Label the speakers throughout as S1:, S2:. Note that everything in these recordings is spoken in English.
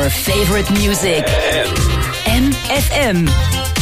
S1: your favorite music. MFM.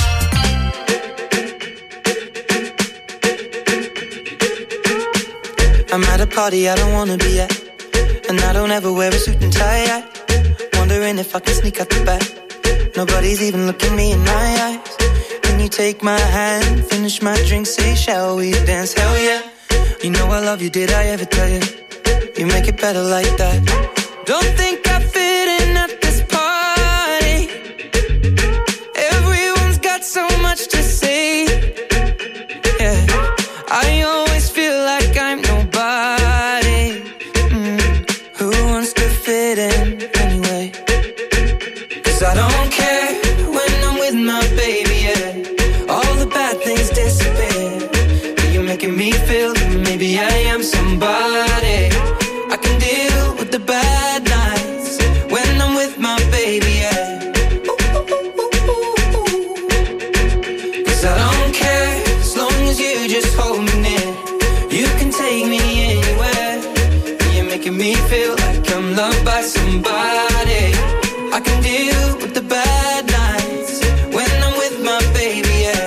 S2: I'm at a party I don't wanna be at, and I don't ever wear a suit and tie. Wondering if I can sneak out the back. Nobody's even looking me in my eyes. Can you take my hand, finish my drink, say shall we dance? Hell yeah. You know I love you, did I ever tell you? You make it better like that. Don't think I fit in at this party. Everyone's got so much to say. Yeah, I always feel like I'm nobody. Who wants to fit in anyway? 'Cause I don't care when I'm with my baby, yeah. All the bad things disappear. You're making me feel that maybe I am somebody. I can deal with the bad nights when I'm with my baby, yeah. 'Cause I don't care as long as you just hold me near. You can take me anywhere. You're making me feel like I'm loved by somebody. I can deal with the bad nights when I'm with my baby, yeah.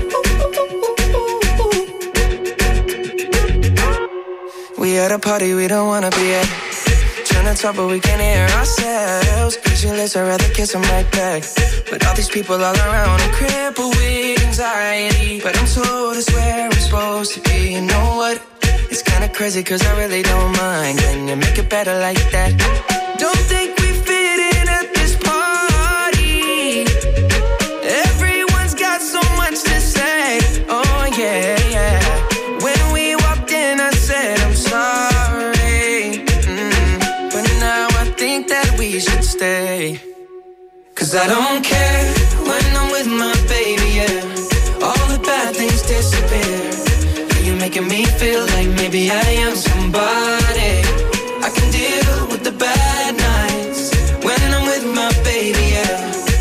S2: We at a party we don't wanna be at. Trying to talk but we can't hear ourselves. Pictureless, I'd rather kiss them right back. But all these people all around, I'm crippled with anxiety. But I'm told it's where I'm supposed to be. You know what? It's kinda crazy 'cause I really don't mind. Can you make it better like that? Don't think we fit in at this party. Everyone's got so much to say. Oh yeah, yeah. When we walked in I said I'm sorry. But now I think that we should stay. 'Cause I don't care when I'm with my baby, yeah. All the bad things disappear. You're making me feel like maybe I am somebody. I can deal with the bad nights when I'm with my baby, yeah.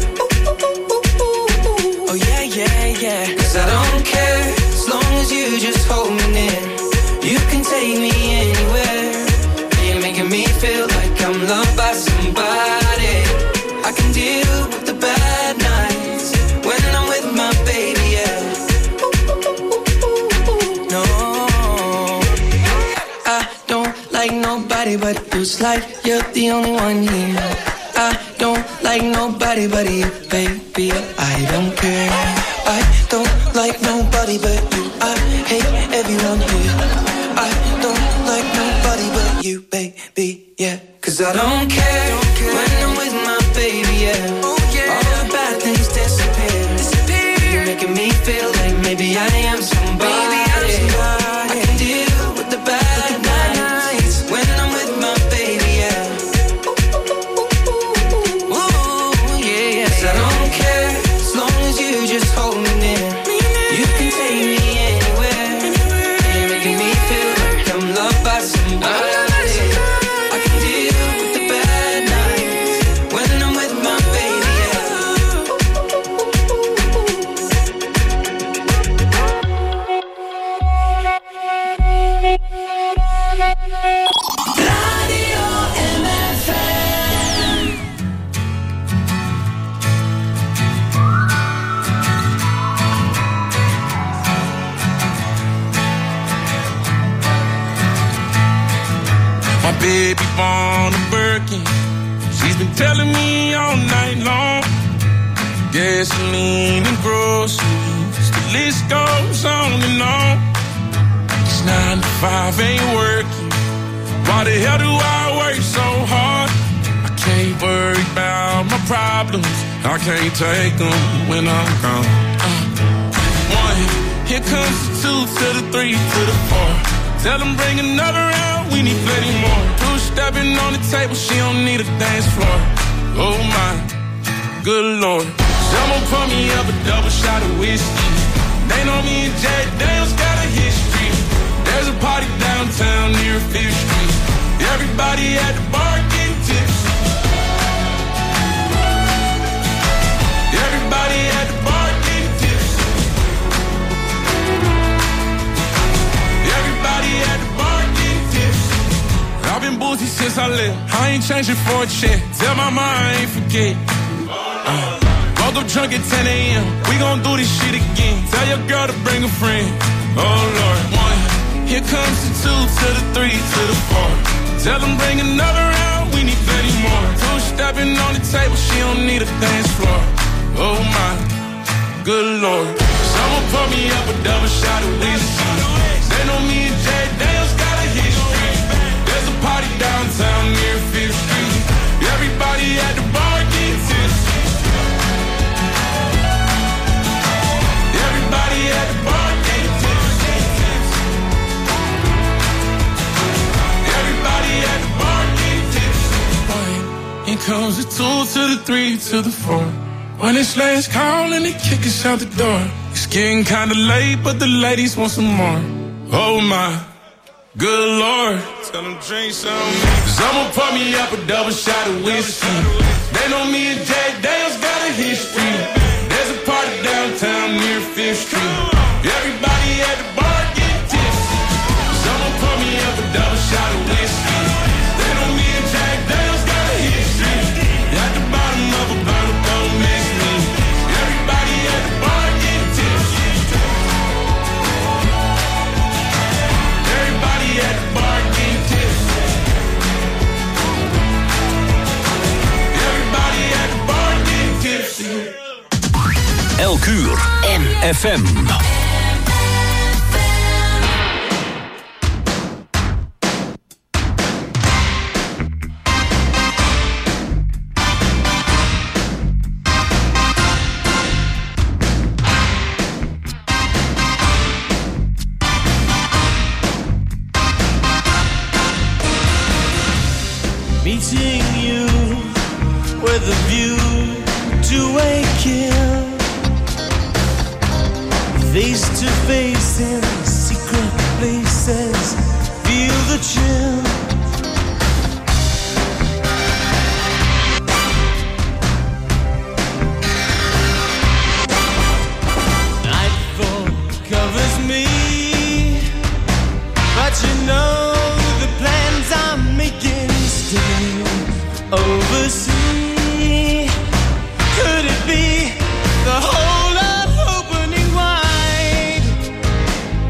S2: Oh yeah, yeah, yeah. 'Cause I don't care as long as you just hold me near. You can take me anywhere. You're making me feel like I'm loved by somebody. I can deal with the bad nights when I'm with my baby, yeah. No, I don't like nobody but you. It's like you're the only one here. I don't like nobody but you, baby. I don't care. I don't like nobody but you. I hate everyone here. I don't like nobody but you, baby, yeah. 'Cause I don't care when I'm with my baby, yeah. All the bad things disappear. You're making me feel like maybe I am somebody. I can deal with the bad nights when I'm with my baby, yeah. Ooh, yeah, yeah. 'Cause I don't care as long as you just hold me near. You can take me anywhere. You're making me feel like I'm loved by somebody. I can deal with the bad nights when I'm with my baby, yeah. Radio MFM.
S3: My baby born a Birkin. She's been telling me all night long. Gasoline and groceries, the list goes on and on. It's 9 to 5, ain't working. Why the hell do I work so hard? I can't worry about my problems. I can't take them when I'm gone. 1, here comes the 2 to the 3 to the 4. Tell them bring another round, we need plenty more. 2 stepping on the table, she don't need a dance floor. Oh my, good Lord. Someone pour me up a double shot of whiskey. They know me and Jay Daniels got a history. There's a party downtown near 5th Street. Everybody at the bar getting tipsy. Everybody at the bar getting tipsy. Everybody at the bar getting tipsy. I've been boozy since I I live. I ain't changing for a check. Tell my mind I ain't forget. Woke up drunk at 10 a.m. We gon' do this shit again. Tell your girl to bring a friend. Oh Lord, 1. Here comes the 2 to the 3 to the 4. Tell them bring another round. We need plenty more. 2 stepping on the table. She don't need a dance floor. Oh my, good Lord. Someone pour me up a double shot of whiskey. They know me and Jay Daniels got a history. There's a party downtown near 5th Street. Everybody at the bar getting tipsy. Everybody at the bar getting tipsy. Everybody at the bar getting tipsy. In comes the 2 to the 3 to the 4. When it's last call and they kick us out the door. It's getting kinda late, but the ladies want some more. Oh my, good Lord. Tell them drink some. Someone pour me up a double shot of whiskey. They know me and Jay Daniels got a history. There's a party downtown near 5th Street. Everybody at the bar get tipsy. Someone pour me up a double shot of whiskey. They know me and Jay Daniels got a history. At the bottom of a bottle, don't miss me. Everybody at the bar get tipsy. Everybody at the bar get tipsy. Everybody at the bar get tipsy.
S1: Elk uur FM.
S4: Meeting you with a view to a kill. Face to face in secret places, feel the chill. Nightfall covers me, but you know the plans I'm making stay overseas. Could it be the whole of opening wide?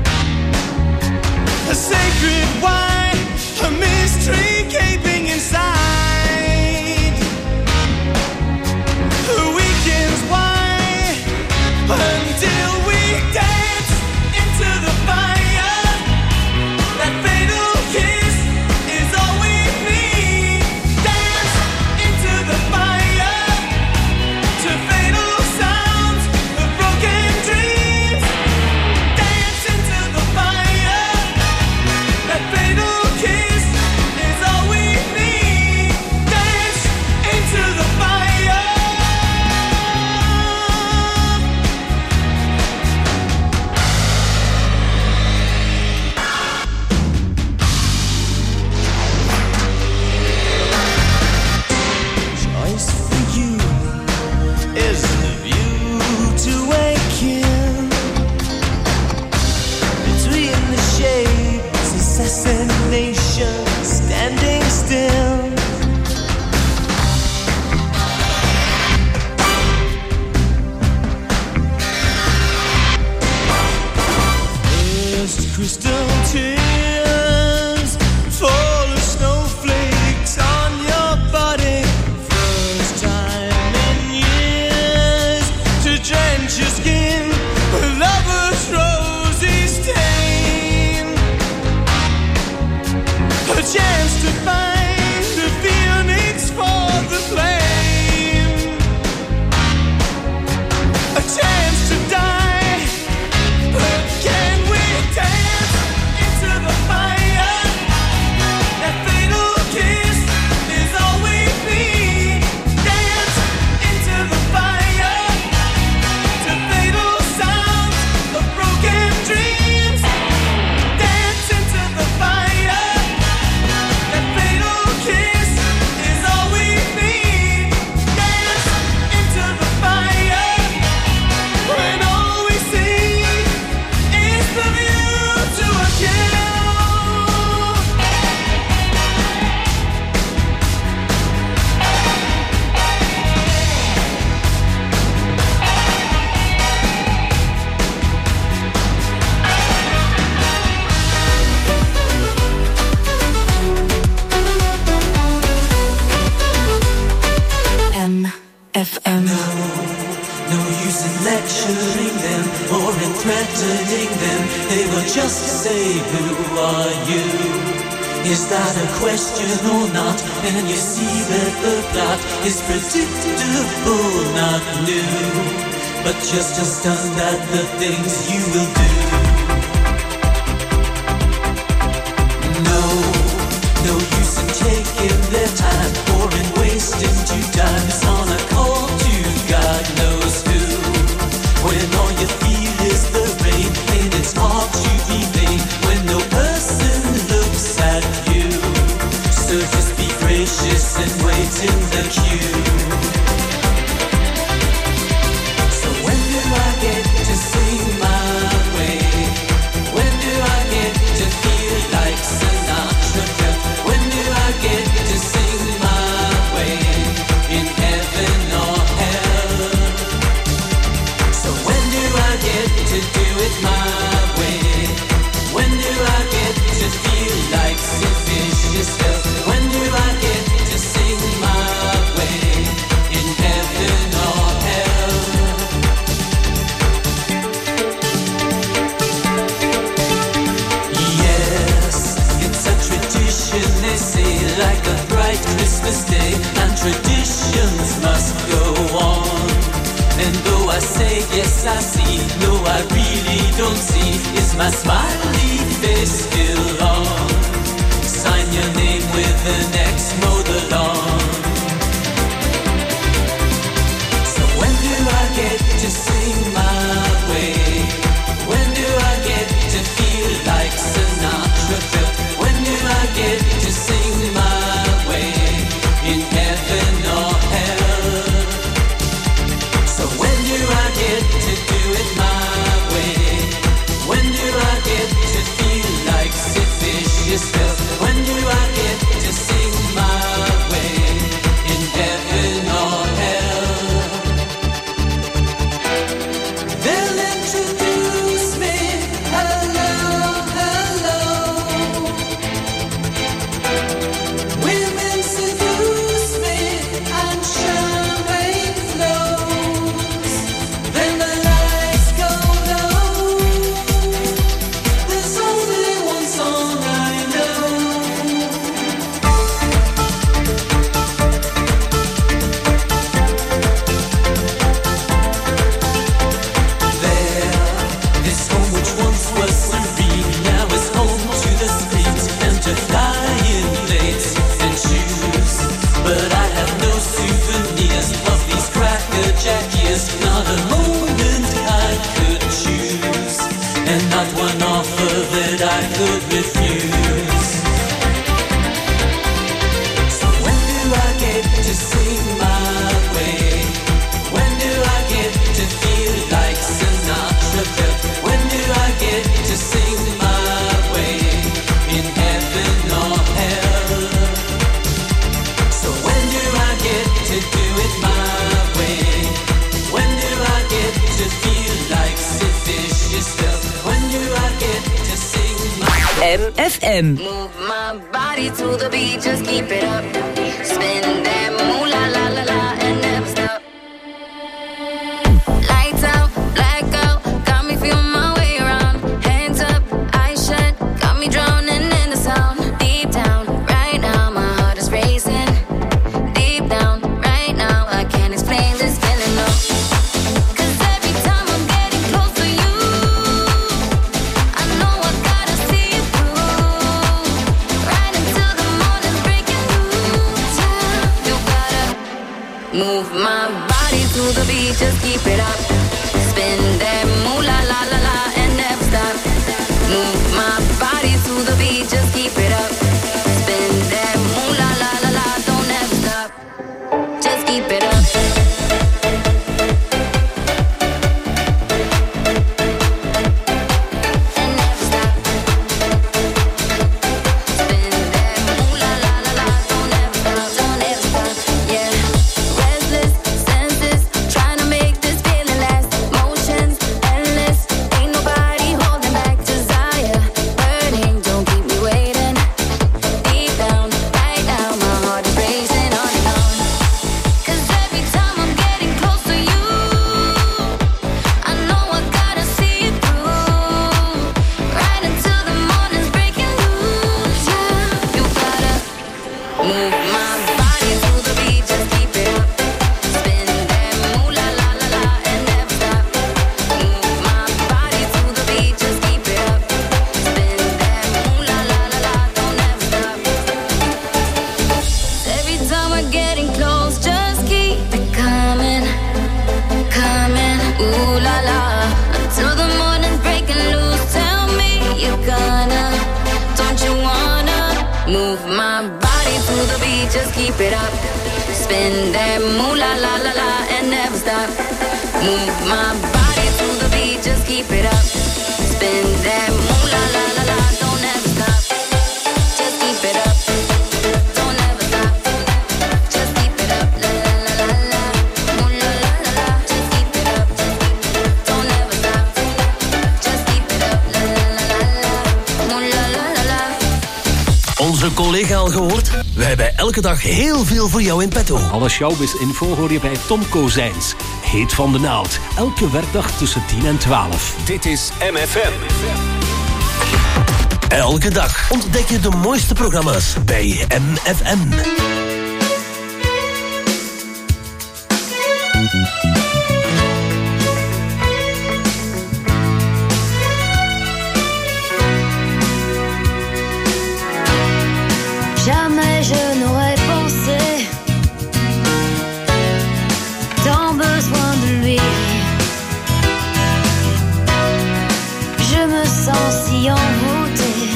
S4: no use in lecturing them or in threatening them. They will just say, who are you? Is that a question or not? And you see that the plot is predictable, not new, but just as done that the things you will do. No use in taking their time or in wasting 2 times on a call to God knows who. When all you feel is the rain and it's hard to be vain when no person looks at you. So just be gracious and wait in the queue. So when do I get to sing my way? When do I get to feel like Sinatra? When do I get to sing my way in heaven or hell? So when do I get to do it my way? When do I get to feel like Sid Vicious felt? When do I get to sing my way in heaven or hell? Yes, it's a tradition, they say, like a bright Christmas day, and traditions must go on. And though I say yes I see, no I really don't see, is my smiley face still on? Sign your name with an X, mow the lawn. So when do I get to sing my way? When do I get to feel like Sinatra felt? When do I get to sing my way in heaven or hell? So when do I get to do it my way? When do I get to feel like Sid Vicious felt? When do I get to sing my way in heaven or hell? They'll introduce me, hello, hello. Women seduce me and champagne flows. Then the lights go low. There's only one song I know. There, this home which once was serene now is home to the screams and to flying plates and shoes. But I have no souvenirs of these Cracker Jack years, not a moment I could choose, and not one offer that I could refuse. So when do I get to sing my way? When do I get to feel like Sinatra felt? When do I get to sing my way in heaven or hell? So when do I get to do it my way? When do I get to feel like Sid Vicious felt? When do I get to sing my
S5: MFM.
S6: Move my body to the beat, just keep it up. Spin that moolah la la la and never stop. Lights out, blackout, got me feeling my way around. Hands up, eyes shut, got me drowning in the sound. Deep down, right now, my heart is racing. Deep down, right now, I can't explain this feeling, no. 'Cause every time I'm getting close to you, I know I gotta see you through. Right until the morning's breaking through. Time, you gotta move my body to the beat, just keep it up. Spin that moolah la la la and never stop. Move my body to the beat, just keep it up. Spin that moolah la la la, don't ever stop. Just keep it up. And never stop. Spin that moolah la la la, don't ever stop, don't ever stop. Yeah, restless senses, trying to make this feeling last. Spin that moolah la la la and never stop. Move my body to the beat, just keep it up. Spin that moolah la la la, don't ever stop. Just keep it up. Don't ever stop. Just keep it up. La la la la la. Moolah la la la. Just keep it up. Don't ever stop. Just keep it up. La la la la la. Moolah la la la.
S1: Onze collega al gehoord? We hebben elke dag heel veel voor jou in petto.
S5: Alle showbiz-info hoor je bij Tom Kozijns. Heet van de naald. Elke werkdag tussen 10 en 12.
S1: Dit is MFM. Elke dag ontdek je de mooiste programma's bij MFM.
S6: Jamais je n'aurais pensé tant besoin de lui. Je me sens si envoûtée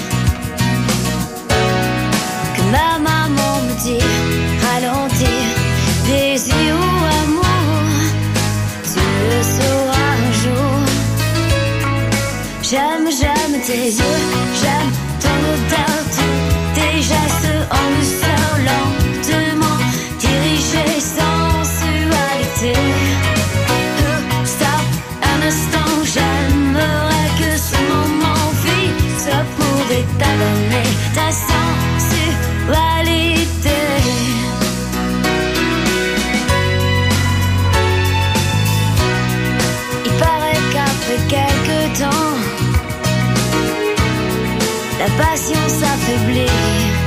S6: que ma maman me dit ralentir, désir ou amour, tu le sauras un jour. J'aime tes yeux, j'aime ton odeur, tes gestes en douceur, lentement dirigés, sensualité. Stop un instant, j'aimerais que ce moment fixe pour détalonner ta sensualité. Il paraît qu'après quelques temps, la passion s'affaiblit.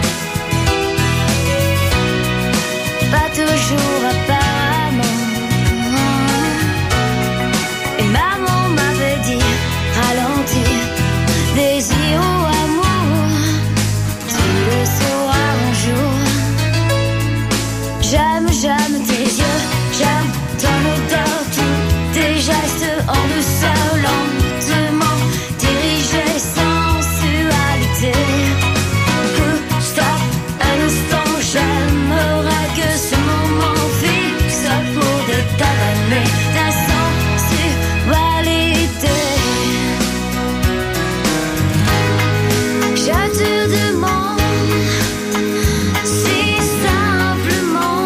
S6: Pas toujours apparemment. Et maman m'avait dit ralentir, désir ou amour, tu le sauras un jour. J'aime tes yeux, j'aime ton odeur, tous tes gestes en douceur, lentement dirigés, sensualité. Stop un instant, j'aimerais que ce moment fixe pour détaler ta sensualité. Je te demande si simplement,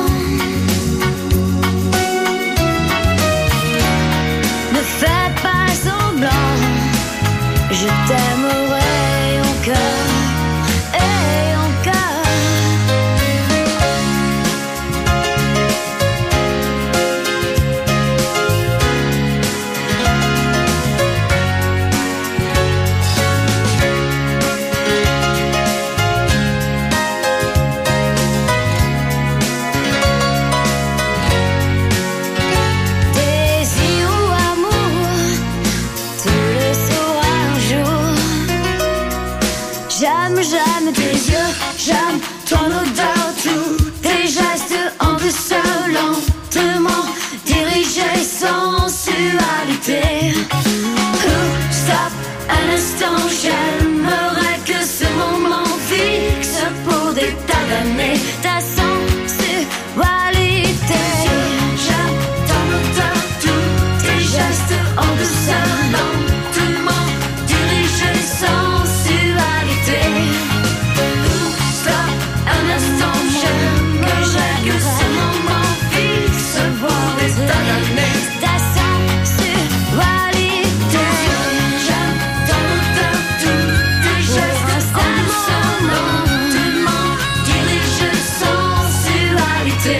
S6: ne fais pas semblant, je t'aimerai encore et encore. Désir ou amour, tu le sauras un jour. J'aime tes yeux, j'aime ton odeur, tous tes gestes en douceur, lentement dirigés, sensualité. Stop un instant, j'aimerais que ce moment fixe pour détaler ta sensualité. J'aime ton odeur, tous tes gestes en douceur, lentement dirigés, sensualité. Stop un instant, j'aimerais que ce moment fixe pour détaler ta sensualité. J'aime ton odeur, tous tes gestes en douceur, lentement dirigés, sensualité.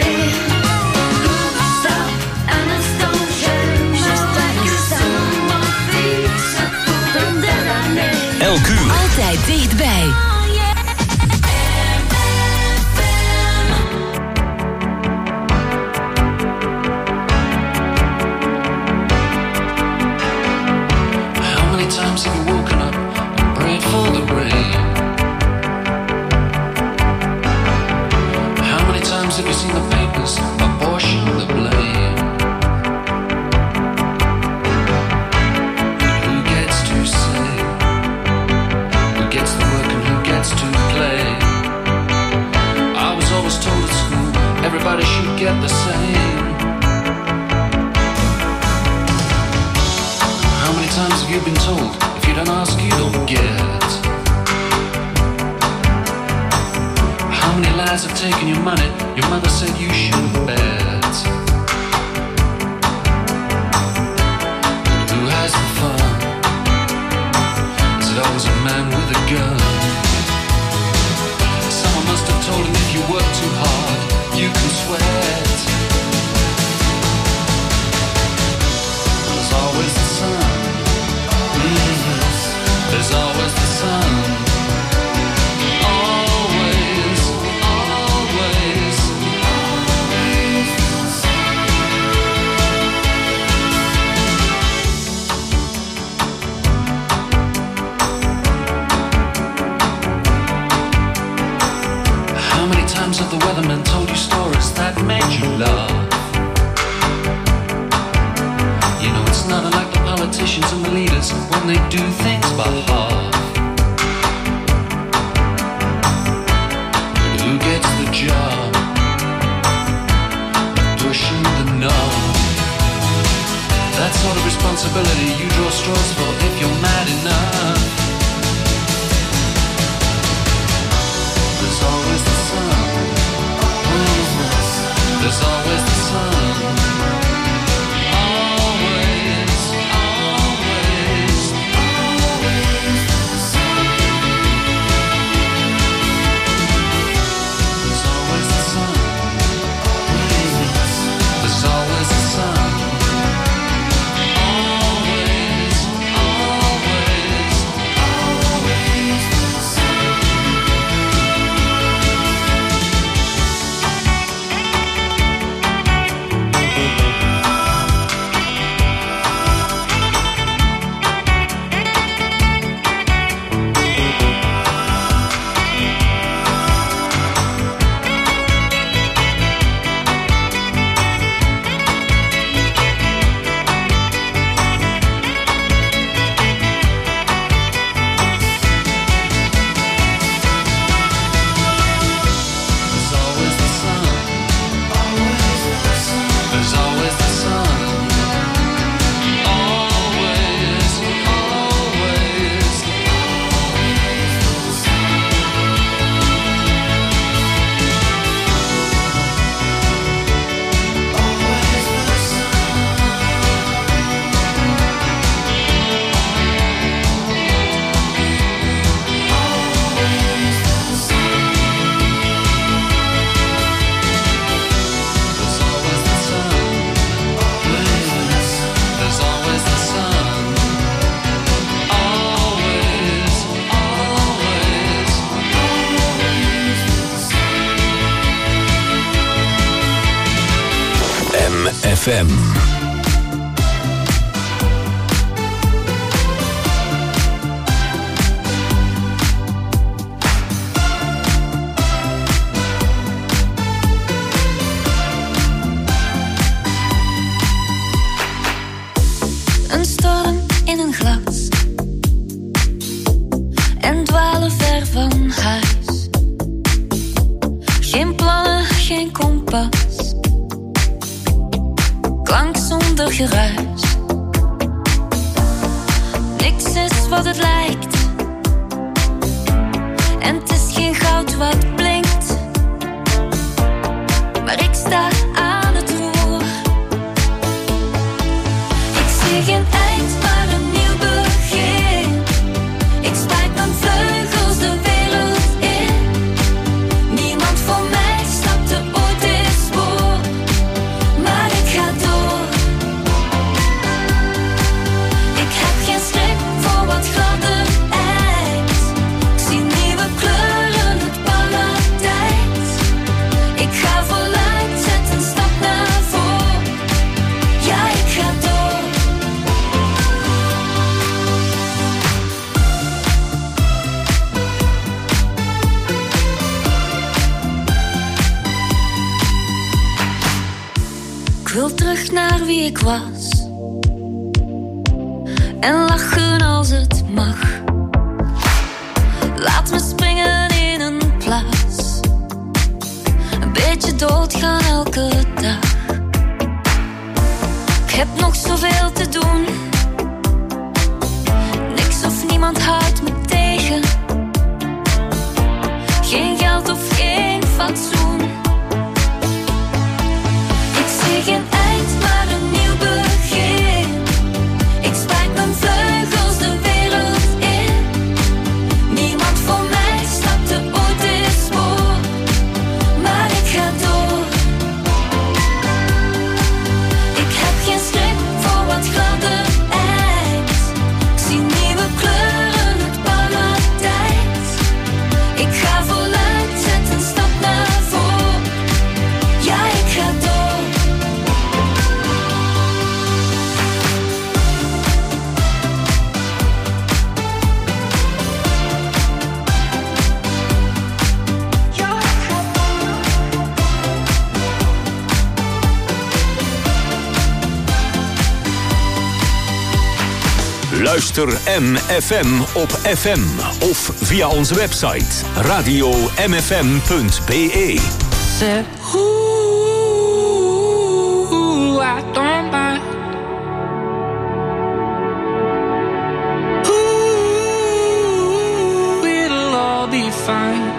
S6: Stop un instant, j'aimerais que ce moment fixe pour détaler.
S1: Elk uur.
S7: Altijd dichtbij.
S8: How many times have you woken up and prayed for the rain? How many times have you seen the papers apportion the blame? Who gets to say? Who gets the work and who gets have you been told? If you don't ask, you don't get. How many lies have taken your money? Your mother said you shouldn't bet. Who has the fun? Is it always a man with a gun? Someone must have told him if you work too hard, you can sweat. There's always the sun. There's always the sun. Always, always, always. How many times have the weatherman told you stories that made you laugh? You know it's not unlike the politicians and the leaders when they do things by half. But who gets the job? Pushing the knob. That sort of responsibility you draw straws for if you're mad enough. There's always the sun. There's always the sun. Always, always, always the sun. There's always the sun. There's always the sun. Always, always, always the sun. There's always the sun. There's always the sun. Always, always, There's always the sun. There's always the sun. Always, always,
S5: MFM.
S6: Een storm in een glas en dwalen ver van huis. Geen plannen, geen kompas, klank zonder geruis. Niks is wat het lijkt en het is geen goud wat blinkt. Maar ik sta aan het roer. Ik zie geen eind, maar een nieuw begin. Ik spuit mijn vleugels de wereld in. Niemand voor mij stapte ooit eens voor, maar ik ga door. Ik heb geen schrik voor wat gladder ijs. Ik zie nieuwe kleuren, het paradijs. Ik ga voluit, zet een stap naar voren. Ja, ik ga door. Ik wil terug naar wie ik was en lachen als het mag. Laat me springen in een plas, een beetje doodgaan elke dag. Ik heb nog zoveel te doen,
S7: Luister MFM op FM of via onze website radio-mfm.be.
S2: Said, ooh, I don't mind. Ooh, it'll all be fine.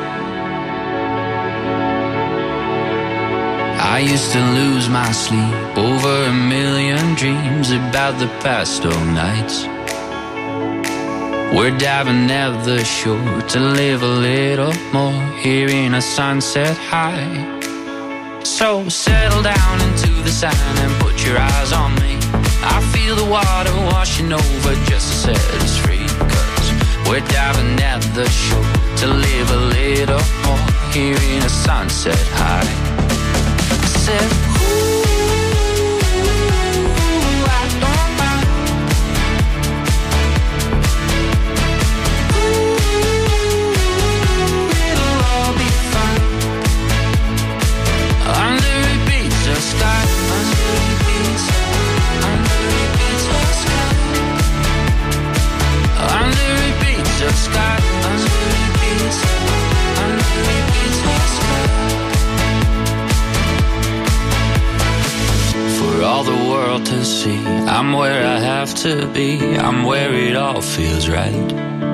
S2: I used to lose my sleep over a million dreams about the past old nights. We're diving at the shore to live a little more, hearing a sunset high. So settle down into the sand and put your eyes on me. I feel the water washing over just to set us free. 'Cause we're diving at the shore to live a little more, hearing a sunset high. I said, to see, I'm where I have to be, I'm where it all feels right.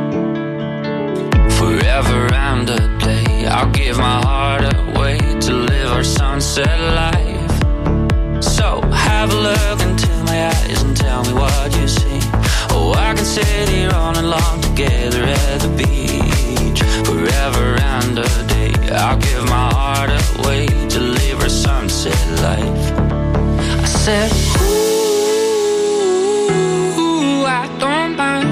S2: Forever and a day, I'll give my heart away to live our sunset life. So have a look into my eyes and tell me what you see. Oh, I can sit here all along together at the beach. Forever and a day, I'll give my heart away to live our sunset life. I said, ooh, I don't mind.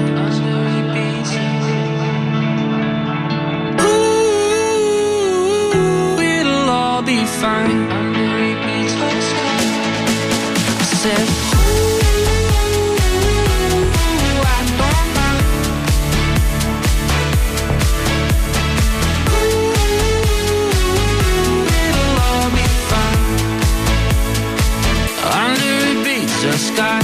S2: Ooh, it'll all be fine. I said, ooh, I don't mind. Ooh, it'll all be fine. Under a beach, the sky.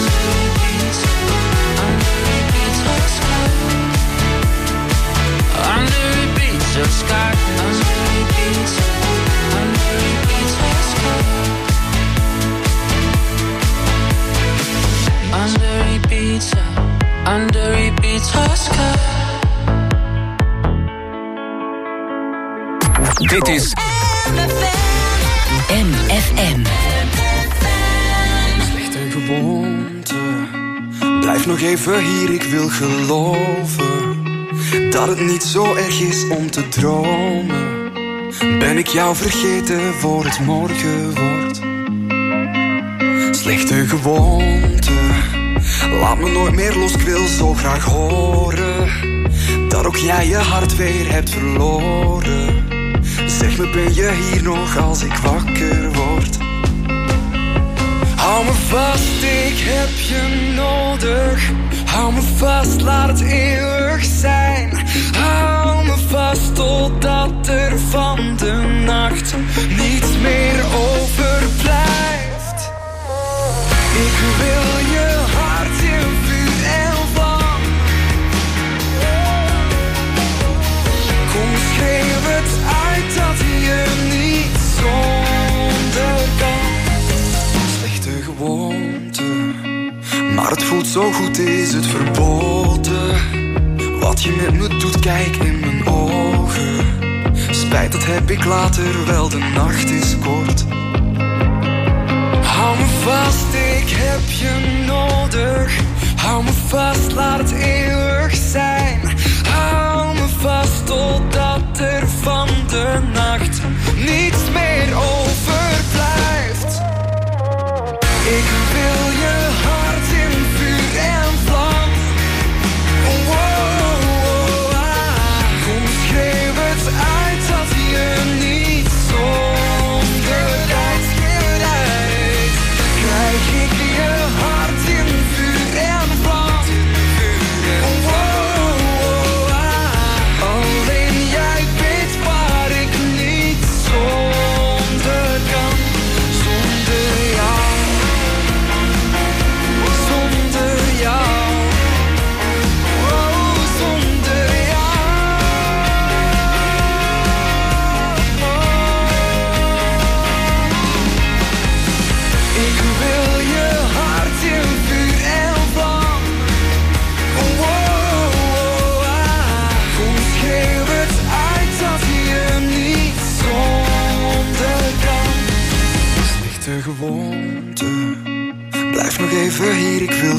S2: The sky under repeats, under repeats the sky. Under repeats, under repeats the sky.
S7: Dit is
S9: MFM.
S10: Slechte gewoonte. Blijf nog even hier, ik wil geloven dat het niet zo erg is om te dromen. Ben ik jou vergeten voor het morgen wordt? Slechte gewoonte. Laat me nooit meer los, ik wil zo graag horen dat ook jij je hart weer hebt verloren. Zeg me, ben je hier nog als ik wakker word? Hou me vast, ik heb je nodig. Hou me vast, laat het eeuwig zijn. Hou me vast totdat er van de nacht niets meer overblijft. Ik wil je hart in vuur en vlam. Kom, schreeuw het uit dat je niet zonder kan. Slechte gewoonte, maar het voelt zo goed, is het verboden. Wat je met me doet, kijk in mijn ogen. Spijt, dat heb ik later wel, de nacht is kort. Hou me vast, ik heb je nodig. Hou me vast, laat het eeuwig zijn. Hou me vast totdat er van de nacht niets meer overblijft. Ik wil je hart in vuur en vlam. Oh, oh, oh, ah. Kom, schreeuw het uit dat je niet zonder tijd rijdt. Krijg ik je hart in vuur en vlam. Oh, oh, oh, ah. Alleen jij weet waar ik niet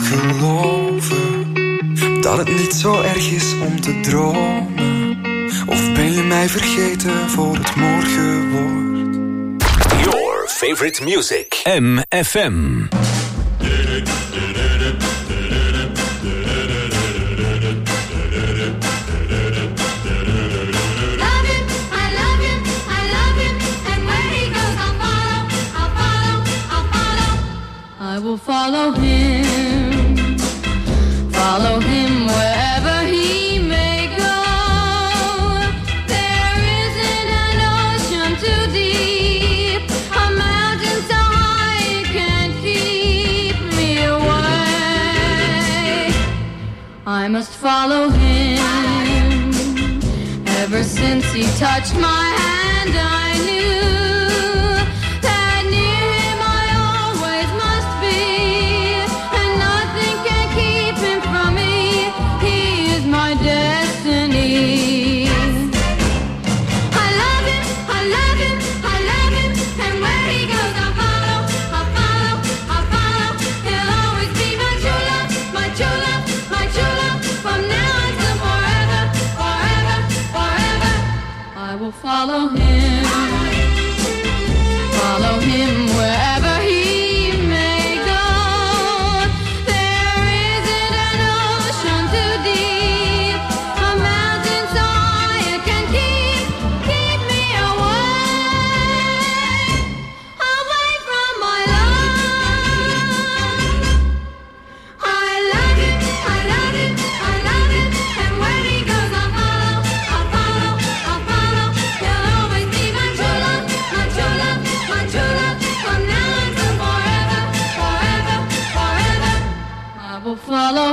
S10: geloven dat het niet zo erg is om te dromen? Of ben je mij vergeten voor het morgen wordt?
S7: Your favorite music. MFM.
S6: I will follow him wherever he may go. There isn't an ocean too deep, a mountain so high it can't keep me away. I must follow him. Ever since he touched my hand, I knew follow him wherever he may go. There isn't an ocean too deep, a mountain so high it can keep me away from my love. I love him, and where he goes I'll follow. He'll always be my true love, from now until forever. I will follow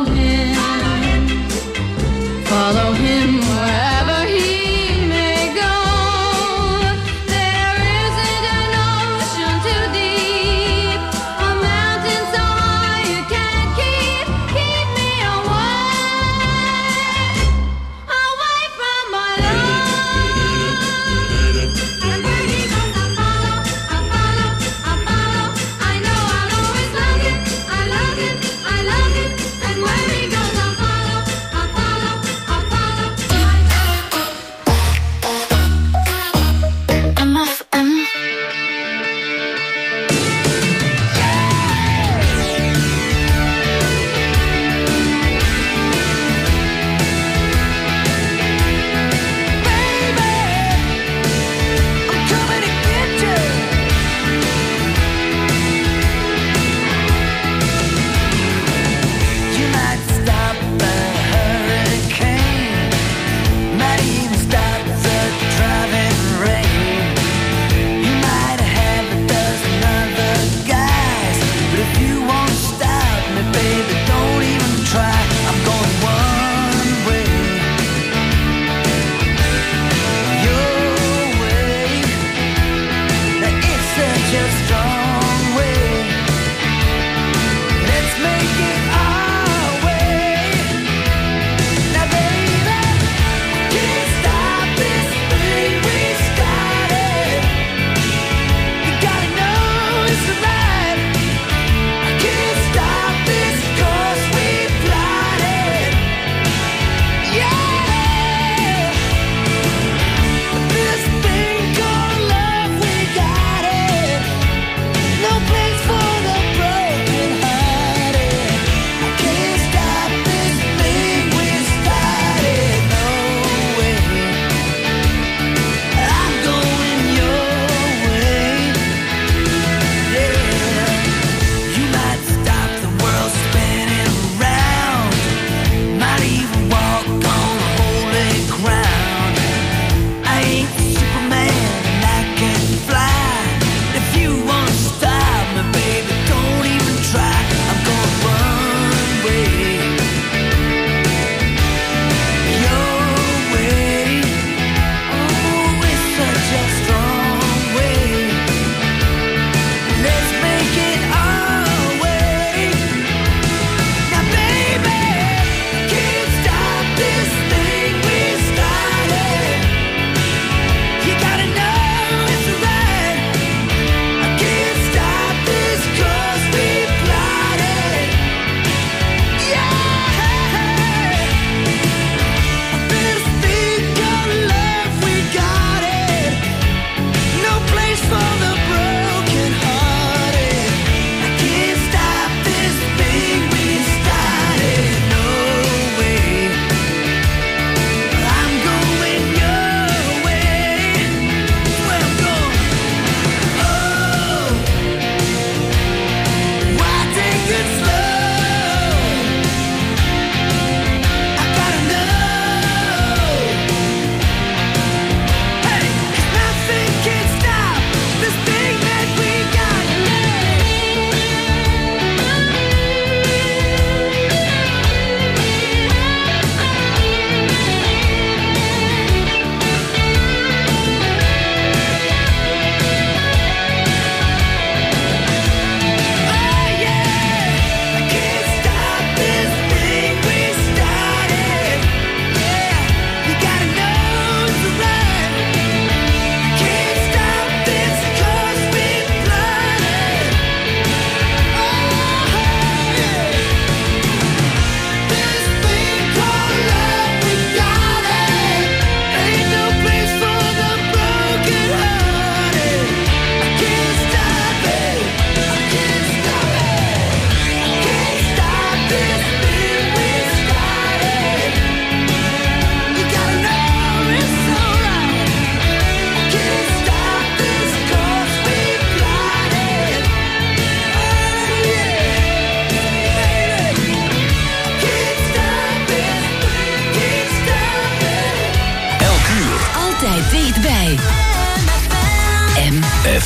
S6: him wherever he may go. There isn't an ocean too deep, a mountain so high you can't keep me away from my love. And where he goes I'll follow. I know I'll always love him, and where he goes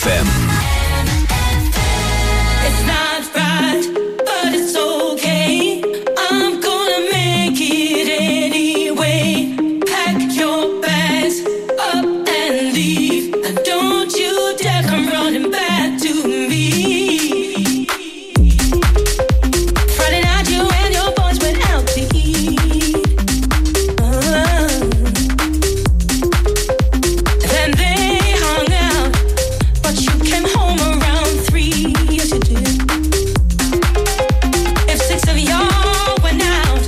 S7: FM.
S2: It's not right, but it's okay. I'm gonna make it anyway. Pack your bags up and leave, and don't you dare come running back to me. Friday night, you and your boys went out to eat. Then they hung out, but you came home around 3. Yes, you did. If 6 of y'all went out,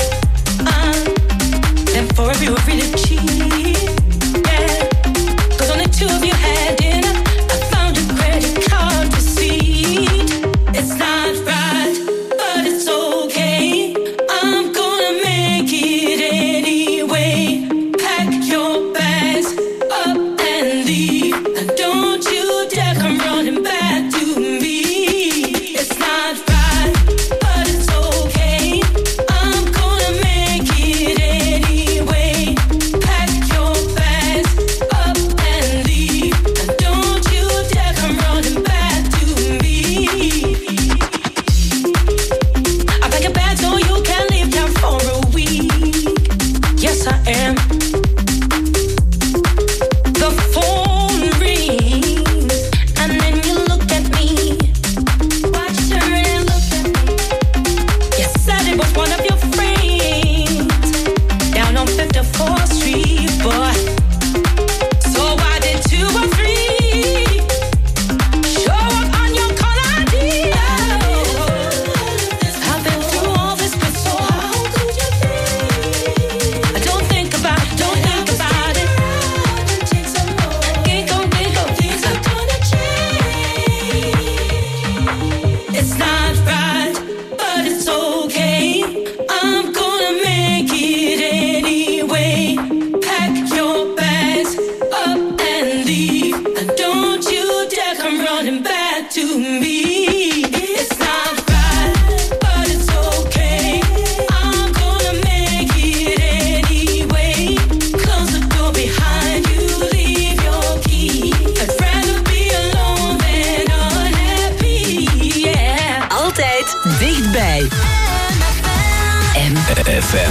S2: then 4 of you were really cheap. Yeah, 'cause only 2 of you had dinner. I found your credit card receipt. It's not right, but it's okay. I'm gonna make it anyway. Pack your bags up and leave, and don't you dare come running back to me. It's not right, but it's okay. I'm gonna make it anyway. Pack your bags up and leave, and don't you dare come running back to me. I pack your bags so you can leave town for a week. Yes, I am. The phone rings, and then you look at me. Watch her and look at me. You said it was one of your friends down on 54th Street, boy. So why did 2 or 3 show up on your call ID? I've been through all this before. How could you think? Don't think about it. Don't think about it. Think things are gonna change. It's not right, but it's okay. I'm gonna make it anyway. Pack your bags up and leave, and don't you dare come running back to me. It's not right, but it's okay. I'm gonna make it anyway. Close the door behind you, leave your key. I'd rather be alone than unhappy, yeah.
S9: Altijd dichtbij.
S7: FM.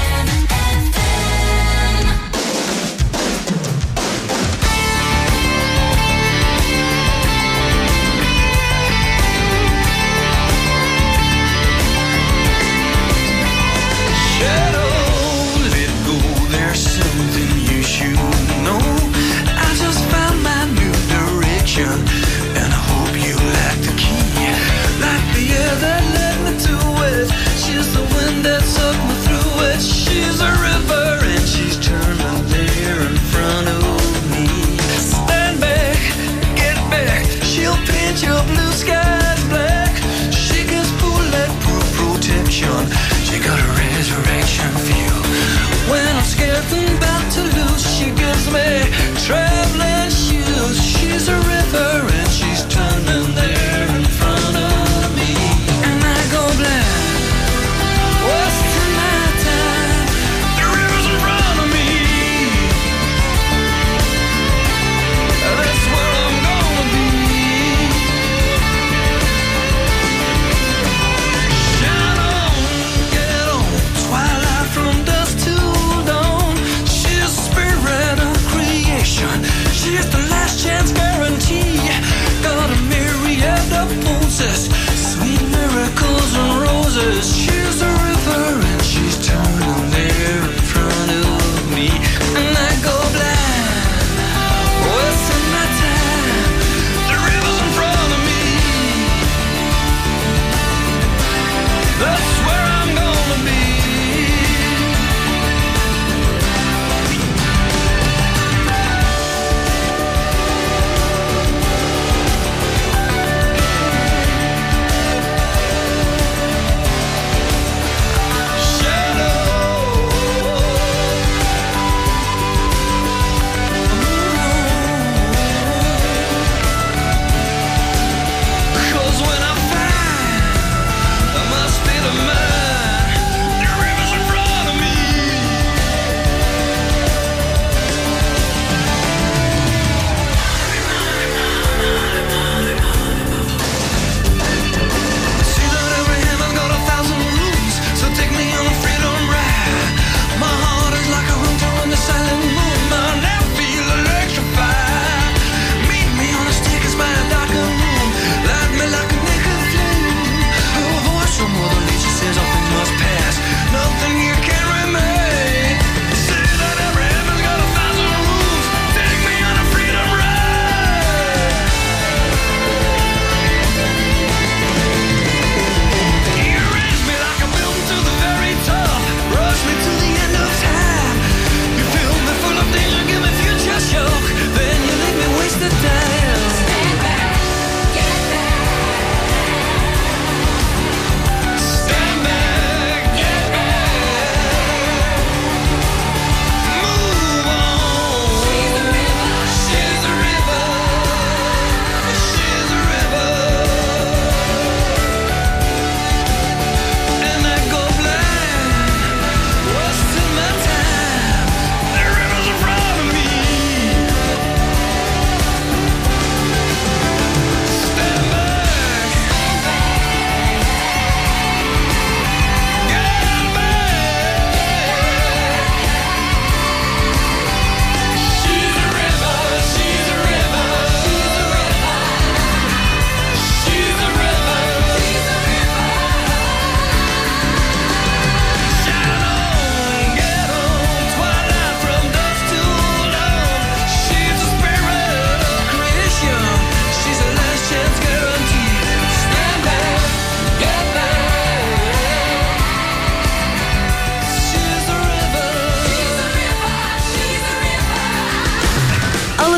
S10: Shadow, let go, there's something you should know. I just found my new direction, and I hope you like the key. Like the air that led me to it, she's the wind that sucked me through it. She's a river and she's turning there in front of me. Stand back, get back, she'll paint your blue skies black. She gives bulletproof protection, she got a resurrection feel. When I'm scared and about to lose, she gives me traveling shoes. She's a river and she's turning there in front of me. And I go blind, wasting my time. The river's in front of me. That's where I'm gonna be. Shine on, get on, twilight from dusk to dawn. She's the spirit of creation,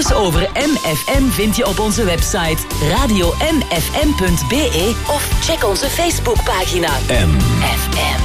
S9: Alles over MFM vind je op onze website radiomfm.be of check onze Facebookpagina MFM.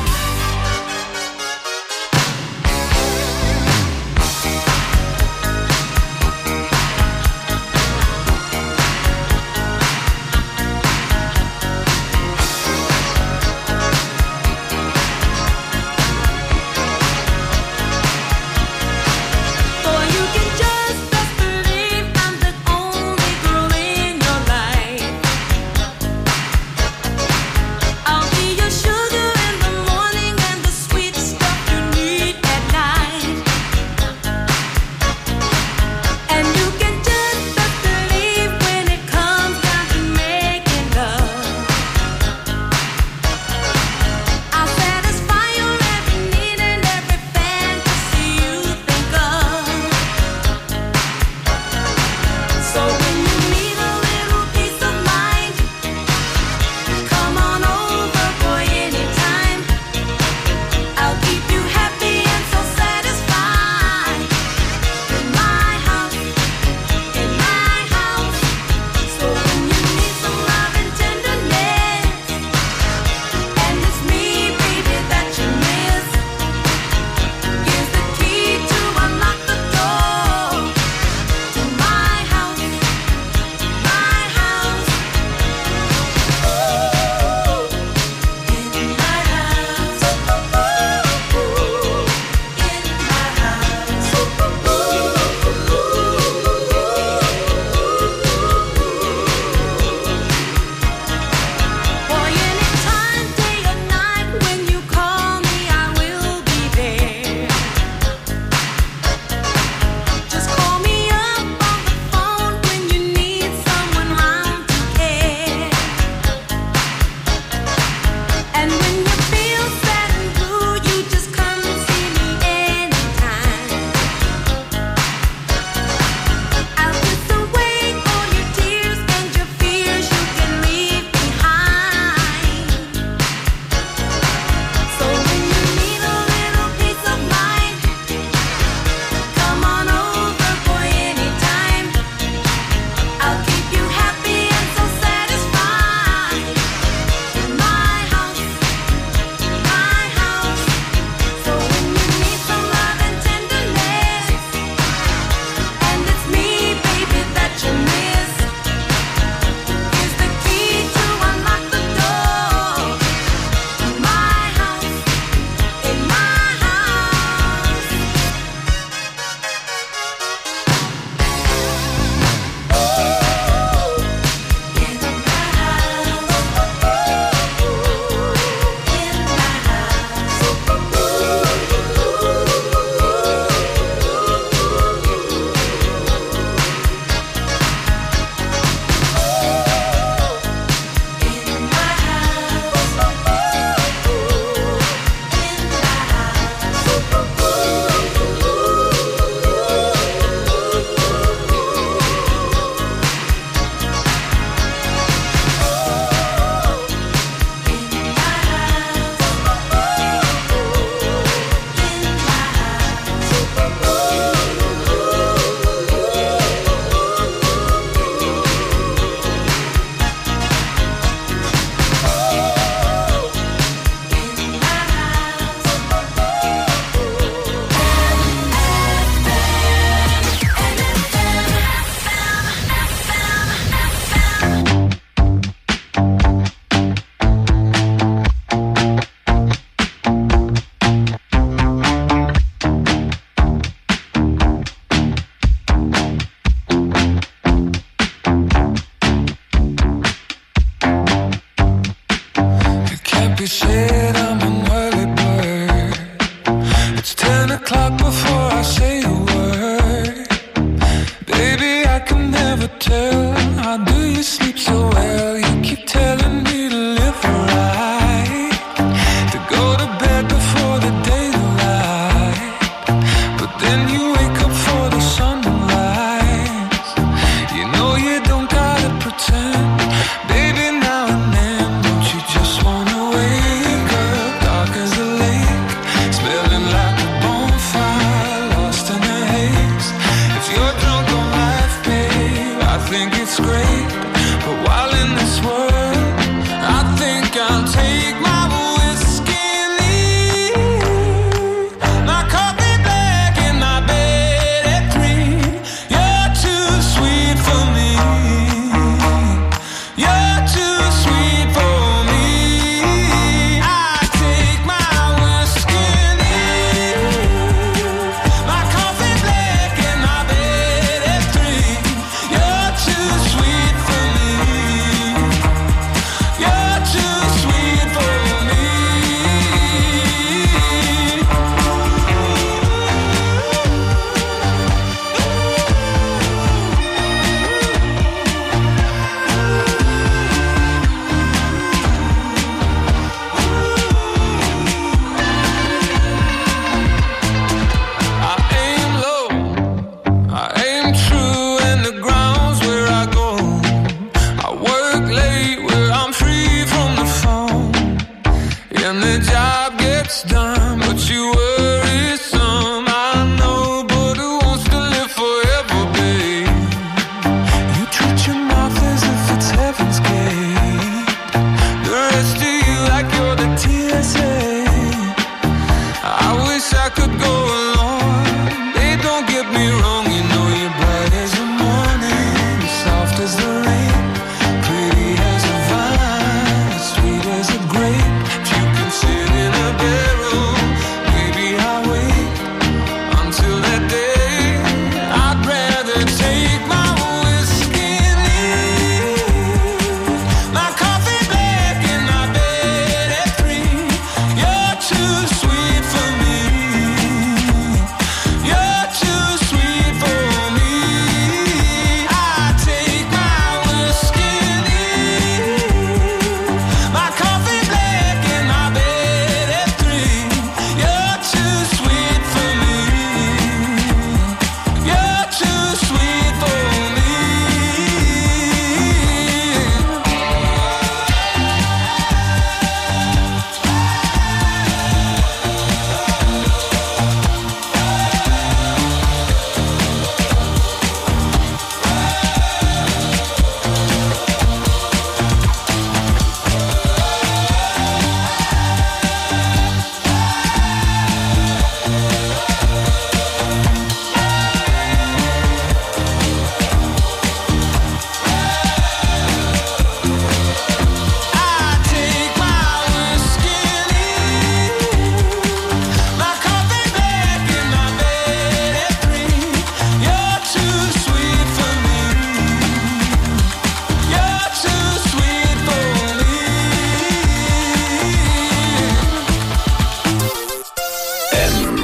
S10: Lost in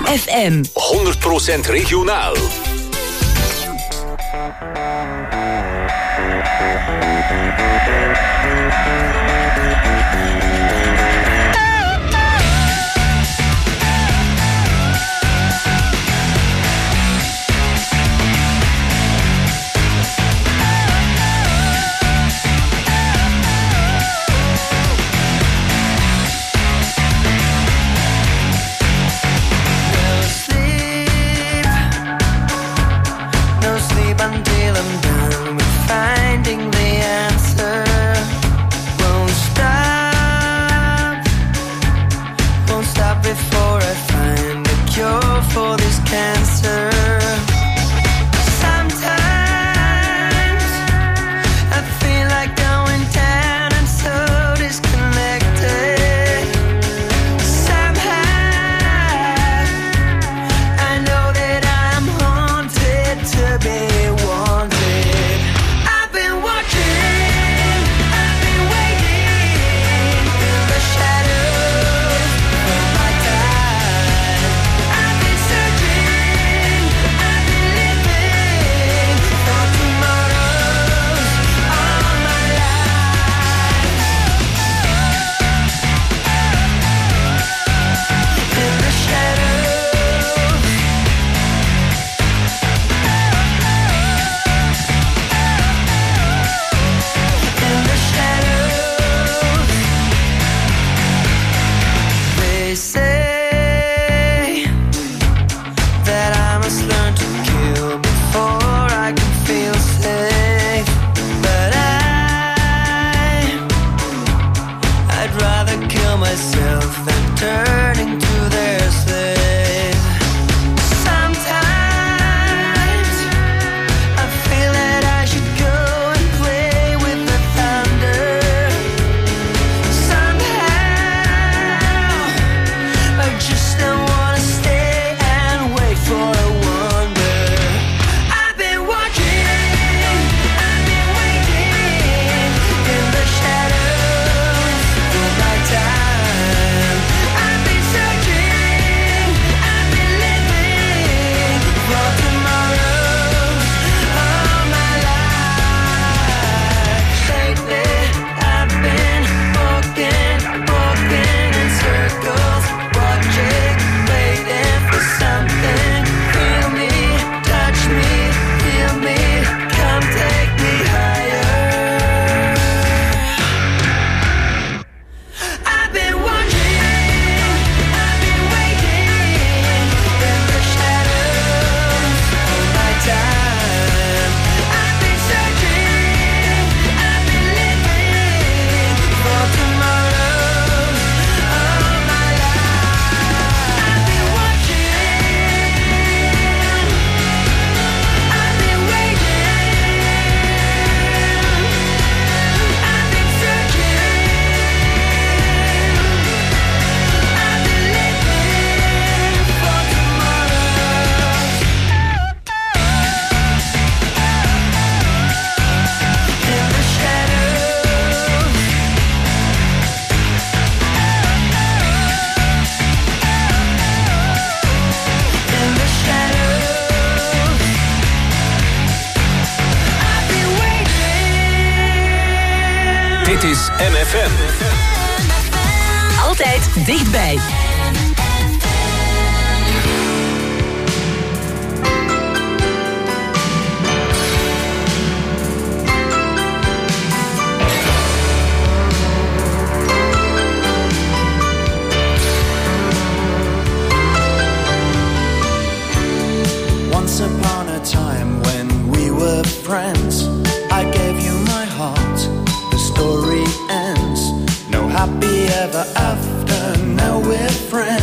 S9: FM.
S7: 100% regionaal.
S2: Until I'm done with finding the answer. Won't stop before I find a cure for this cancer. Sometimes I feel like going down and so disconnected. Somehow I know that I'm haunted to be.
S7: Dit is MFM.
S9: Altijd dichtbij.
S2: Once upon a time when we were friends, I gave you my heart. The story ends. No happy ever after. Now we're friends.